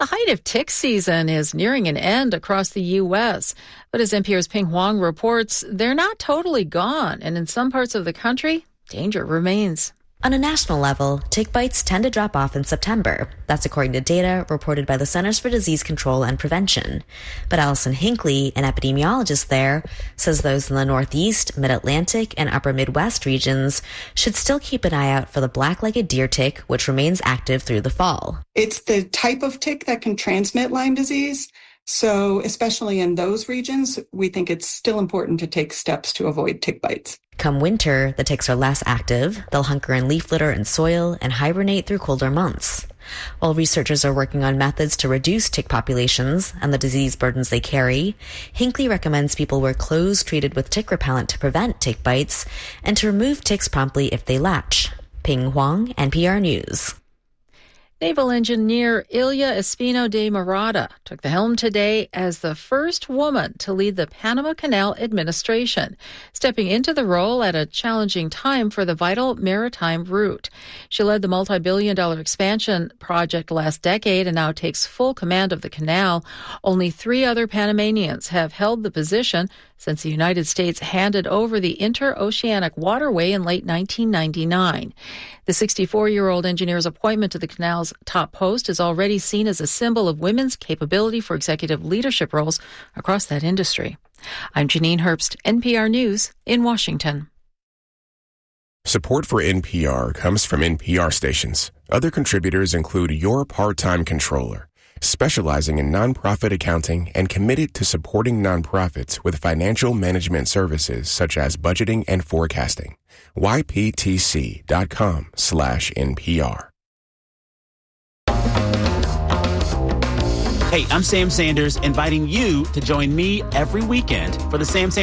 The height of tick season is nearing an end across the U.S., but as NPR's Ping Huang reports, they're not totally gone, and in some parts of the country, danger remains. On a national level, tick bites tend to drop off in September. That's according to data reported by the Centers for Disease Control and Prevention. But Allison Hinckley, an epidemiologist there, says those in the Northeast, Mid-Atlantic, and Upper Midwest regions should still keep an eye out for the black-legged deer tick, which remains active through the fall. It's the type of tick that can transmit Lyme disease. So especially in those regions, we think it's still important to take steps to avoid tick bites. Come winter, the ticks are less active. They'll hunker in leaf litter and soil and hibernate through colder months. While researchers are working on methods to reduce tick populations and the disease burdens they carry, Hinckley recommends people wear clothes treated with tick repellent to prevent tick bites and to remove ticks promptly if they latch. Ping Huang, NPR News. Naval engineer Ilya Espino de Murata took the helm today as the first woman to lead the Panama Canal administration, stepping into the role at a challenging time for the vital maritime route. She led the multi-billion-dollar expansion project last decade and now takes full command of the canal. Only 3 other Panamanians have held the position since the United States handed over the interoceanic waterway in late 1999. The 64-year-old engineer's appointment to the canal's top post is already seen as a symbol of women's capability for executive leadership roles across that industry. I'm Janine Herbst, NPR News in Washington. Support for NPR comes from NPR stations. Other contributors include Your Part-Time Controller, specializing in nonprofit accounting and committed to supporting nonprofits with financial management services such as budgeting and forecasting. YPTC.com/NPR. Hey, I'm Sam Sanders, inviting you to join me every weekend for the Sam Sanders